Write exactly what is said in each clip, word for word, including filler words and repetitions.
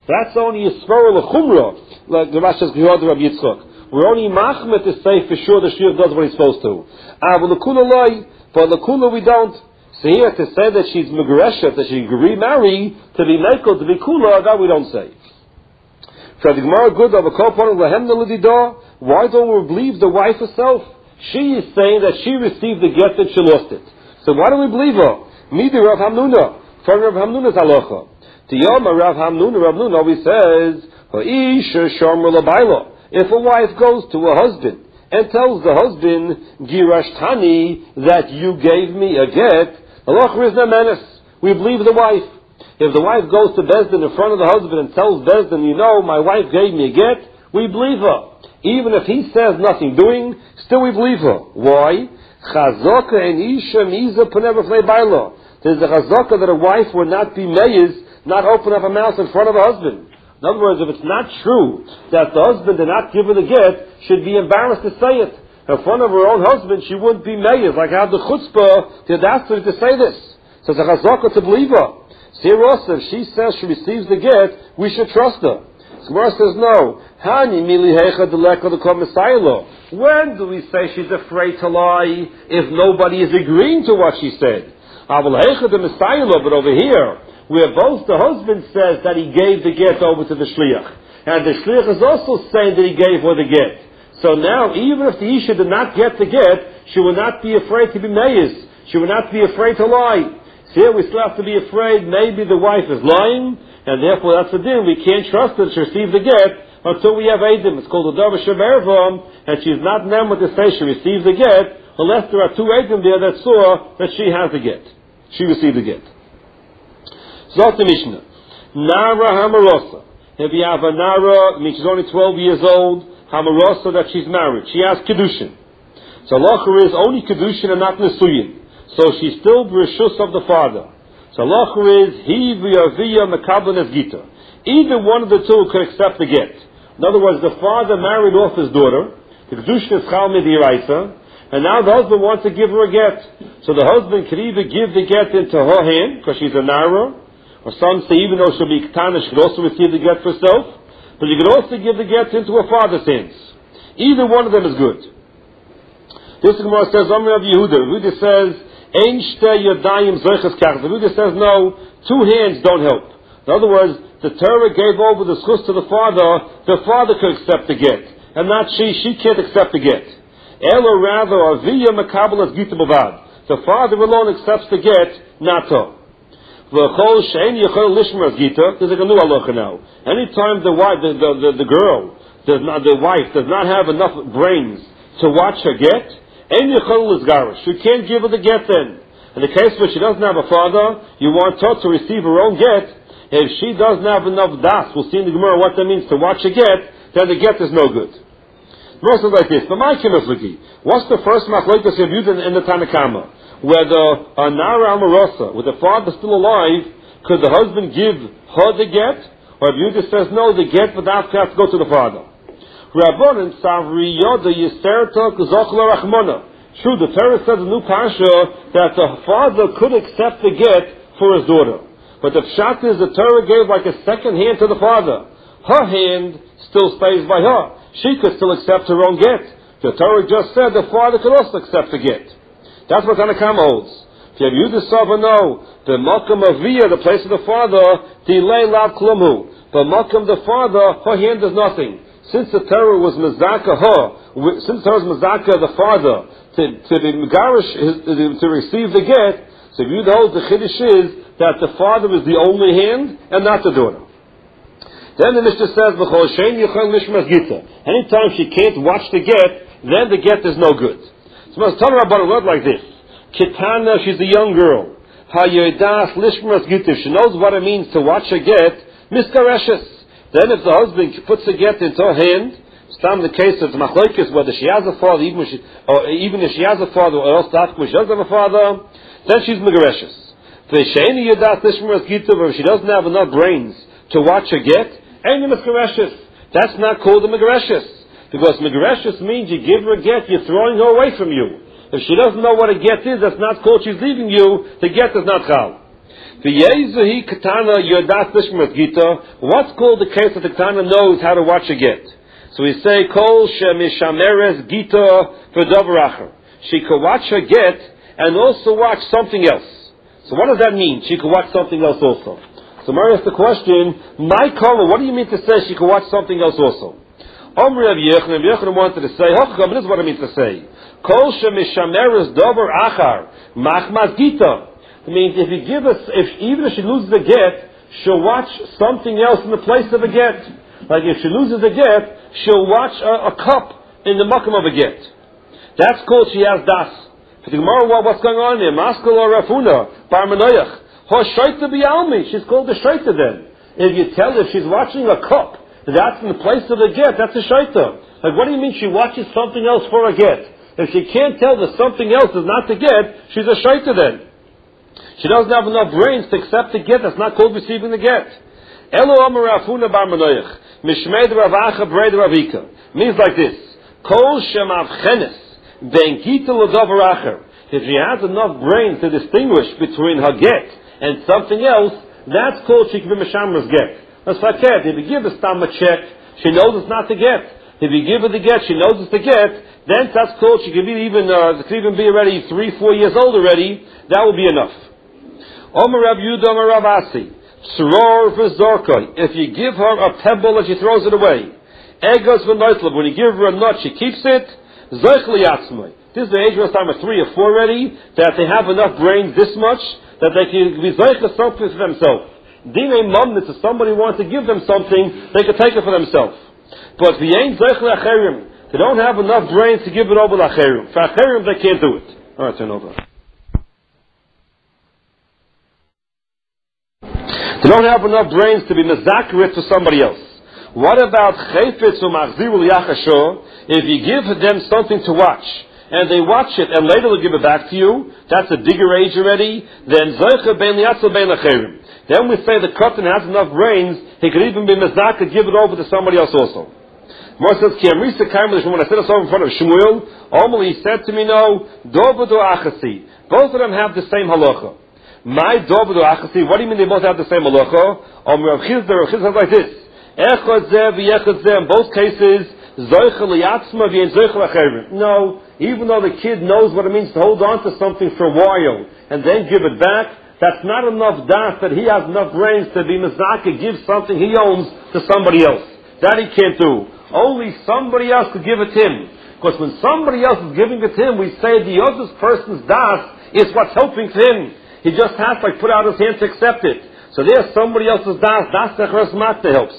That's only a svara l'chumra, like the Rashi says, Rabbi Yitzchak. We're only machmet to say for sure the shliach does what he's supposed to. Ah, but l'kula loy, for l'kula we don't. So here to say that she's megareshet, that she can remarry, to be mekel, to be kula, that we don't say. So the Gemara good of a kopon lahemna l'didah. Why don't we believe the wife herself? She is saying that she received the get and she lost it. So why don't we believe her? Midi Rav Hamnuna, from Rav Hamnuna's halacha. Tiyama Rav Hamnuna, Rav Hamnuna always says, Ha'isha shomer l'bayla. If a wife goes to a husband and tells the husband, Girashtani, that you gave me a get, halacha is menace. We believe the wife. If the wife goes to Bezdin in front of the husband and tells Bezdin, you know, my wife gave me a get, we believe her. Even if he says nothing doing, still we believe her. Why? Chazaka and Isha Miza Paneva Flei Baila. There's a chazaka that a wife would not be meiz, not open up a mouth in front of her husband. In other words, if it's not true that the husband did not give her the get, she'd be embarrassed to say it. In front of her own husband, she wouldn't be meiz. Like how the chutzpah, the audacity to say this. So it's a chazaka to believe her. So here also, if she says she receives the get, we should trust her. Gemara says no. When do we say she's afraid to lie if nobody is agreeing to what she said? But over here, where both the husband says that he gave the get over to the shliach, and the shliach is also saying that he gave her the get. So now, even if the isha did not get the get, she will not be afraid to be meiz. She will not be afraid to lie. So here we still have to be afraid maybe the wife is lying, and therefore that's the din. We can't trust her to receive the get until we have Eidim. It's called a Davar Shemervam, and she's not nemah to say she receives the get, unless there are two Eidim there that saw that she has the get. She received the get. Zot the Mishnah. Nara Hamarosa. If you have a Nara, I mean she's only twelve years old, Hamarosa that she's married. She has Kedushin. So Lacher is only Kedushin and not Nesuyin. So she's still Bereshus of the father. So Lacher is He v'Aviyah Mekablan as Gita. Either one of the two could accept the get. In other words, the father married off his daughter, the Kedushin is Chal Midiraisa, and now the husband wants to give her a get. So the husband could either give the get into her hand, because she's a Nara, or some say even though she'll be Ketana, she could also receive the get for herself, but you could also give the get into her father's hands. Either one of them is good. This Gemara says, Amr of Yehuda. Yehuda says, Ein shte yadayim zoiches kach. Yehuda says, no, two hands don't help. In other words, the Torah gave over the schus to the father, the father could accept the get, and not she, she can't accept the get. Elo rather, Aviyah Makabal as Gita Bavad. The father alone accepts the get, not her. V'chol she'en yechol lishmer as Gita, there's like a new halacha now. Anytime the wife, the, the, the, the girl, does not, the wife does not have enough brains to watch her get, en yechol is garish. You can't give her the get then. In the case where she doesn't have a father, you want her to receive her own get. If she doesn't have enough das, we'll see in the Gemara what that means to watch a get, then the get is no good. Most like this. What's the first machlokes you used in the Tanakama? Whether a Nara Amarosa, with the father still alive, could the husband give her the get? Or if Yudah says no, the get but after has to go to the father. Rabbanan Savri Yoda Yiserta Zochla Rachmona. True, the Torah says in new Pasha that the father could accept the get for his daughter. But the pshat is the Torah gave like a second hand to the father. Her hand still stays by her. She could still accept her own get. The Torah just said the father could also accept the get. That's what Tanakama holds. If you have Yudah Sava, no. The Malkam Aviyah, the place of the father, delay lav klumhu. The Malkam the father, her hand does nothing. Since the Torah was Mazaka her, since the Torah was Mazaka the father, to, to be Megarish, to receive the get, so if Yudah holds the Chiddush is that the father is the only hand and not the daughter. Then the Mishnah says, anytime she can't watch the get, then the get is no good. So let's tell her about a word like this. Kitana, she's a young girl. Hayodas lishmas gita. She knows what it means to watch a get. Miskareshes. Then if the husband puts a get into her hand, it's not the case of machlokes whether she has a father, even if she, or even if she has a father, or else when she doesn't have a father, then she's megareshes. If she doesn't have enough brains to watch a get, that's not called a megareshes. Because megareshes means you give her a get, you're throwing her away from you. If she doesn't know what a get is, that's not called she's leaving you, the get is not chal. V'yezuhi katana yodat lishmat gita. What's called the case that the katana knows how to watch a get? So we say kol shemishameres gita v'davar acher. She could watch her get and also watch something else. So what does that mean? She could watch something else also. So Mary asks the question, my kol, what do you mean to say she could watch something else also? Omri Rav Yochanan, Rav Yochanan wanted to say, Hocham, this is what I mean to say. Kol shemishameres davar achar machmas gita. It means if you give us, if even if she loses a get, she'll watch something else in the place of a get. Like if she loses a get, she'll watch a, a cup in the makam of a get. That's called she has das. For the Gemara, what, what's going on here? Maskal or Rafuna, Bar Manoyach. Her shaita bialmi. She's called a shaita then. If you tell her she's watching a cup, that's in the place of a get, that's a shaita. Like what do you mean she watches something else for a get? If she can't tell that something else is not the get, she's a shaita then. She doesn't have enough brains to accept the get. That's not called receiving the get. Elo Amar Rafuna Bar Manoyach. Mishmeid Ravacha Breid Ravika. Means like this. Kol Shemavchenes Ben Gita L'Davar Acher. If she has enough brains to distinguish between her get and something else, that's called she can be Meshamra's get. That's like that. If you give her Stam a check, she knows it's not the get. If you give her the get, she knows it's the get, then that's called she can be even, uh, could even be already three, four years old already. That will be enough. Omer Rav Yudah, Omer Rav Asi, Tzror v'zorkoi. If you give her a pebble and she throws it away, Egos v'noitlav. When you give her a nut, she keeps it. Zoich liyatzmai. This is the age of time of three or four already, that they have enough brains this much that they can be zoich something for themselves. Dine mamnitz, if somebody wants to give them something, they can take it for themselves. But if ain't zoich liacherim, they don't have enough brains to give it over lacherim. For acherim, they can't do it. All right, turn over. They don't have enough brains to be mezakirit to somebody else. What about chayfetz u'machzirul yachasho? If you give them something to watch, and they watch it, and later they'll give it back to you, that's a digger age already, then zoicha ben liatzel ben lacherim. Then we say the katan has enough brains, he could even be mezakir, give it over to somebody else also. Mor says, ki amrisa kaimelish, when I said this over in front of Shmuel, Omeli, he said to me, no, dovedo achasi. Both of them have the same halacha. My dovedo achasi, what do you mean they both have the same halacha? Om Rav Chizda, Rav Chizda says like this, echad zeh v'yechad zeh, in both cases, zoicha liyatzma v'yen zoicha lacherim. No, even though the kid knows what it means to hold on to something for a while, and then give it back, that's not enough das that he has enough brains to be mezakir, give something he owns to somebody else. That he can't do. Only somebody else could give it to him. Because when somebody else is giving it to him, we say the other person's das is what's helping to him. He just has to like, put out his hand to accept it. So there's somebody else's das. Das Nechras Matne helps.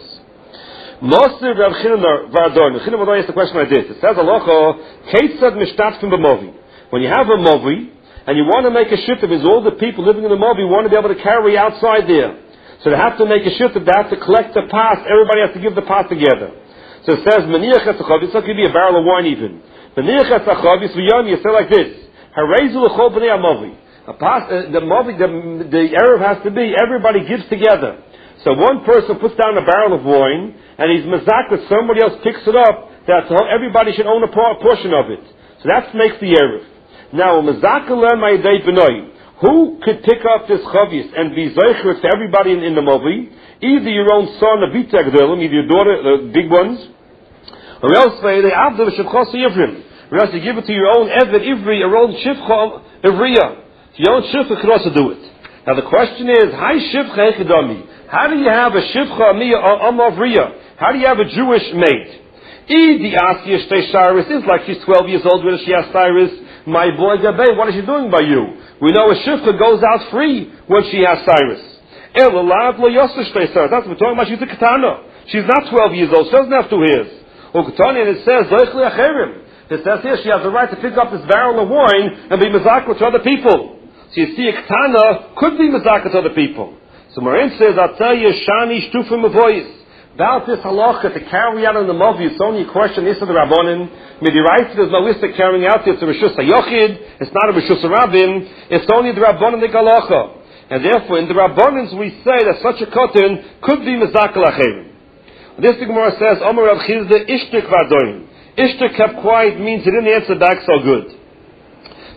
Mosir Rav Chinan Vardon. Chinan Vardon asks the question like this. It says, Aloha, Ketzad Mishtatfim B'movi. When you have a movi, and you want to make a shitta, because all the people living in the movi want to be able to carry outside there. So they have to make a shitta, they have to collect the pas. Everybody has to give the pas together. So it says, Maniach Etzachav, it's not going to be a barrel of wine even. Maniach Etzachav, you say like this. Harezu L'chol B'nei HaMovi. A pas, uh, the movi, the, the Erev has to be, everybody gives together. So one person puts down a barrel of wine, and he's mezakir, somebody else picks it up, that everybody should own a portion of it. So that makes the Erev. Now, mezakir learn my day b'noi. Who could pick up this chavis and be zeicher to everybody in, in the movi? Either your own son, a bita g'delim, either your daughter, the big ones, or else they avdel shivchos yivrim. Or else you give it to your own eved ivri, your own shivcha ivriya. Your own shivcha could also do it. Now the question is, hi shivcha echidami. How do you have a shivcha amavriya? How do you have a Jewish maid? Idi asya shtei Cyrus is like she's twelve years old when she has Cyrus. My boy Gabay, what is she doing by you? We know a shivcha goes out free when she has Cyrus. El alav lo yosef shtei Cyrus. That's what we're talking about. She's a katana. She's not twelve years old. She doesn't have two hairs. Or katana, and it says loich liacherim. It says here she has the right to pick up this barrel of wine and be mezakir to other people. So you see, a katana could be mezakir to other people. So Marin says, I'll tell you, shani shtufim avoyis. About this halacha to carry out in the movi, it's only a question, is the Rabbanin. Midiraisa, there's no list of carrying out, it's a Rishus HaYochid, it's not a Rishus HaRabim, it's only the Rabbanin the halacha. And therefore, in the Rabbanins, we say that such a cotton could be mezakir lacherim. This the Gemara says, Omer Rav Chizda, ishtik vadoin. Ishtik kept quiet means he didn't answer back so good.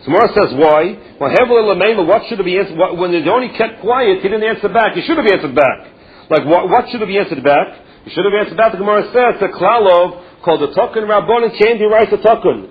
So Gemara says, why? Well, what should have been answered? When they only kept quiet, he didn't answer back. He should have answered back. Like, what, what should have been answered back? He should have answered back. The Gemara says, the Klalov, called the Tukun Rabbanon, came to write the Tukun.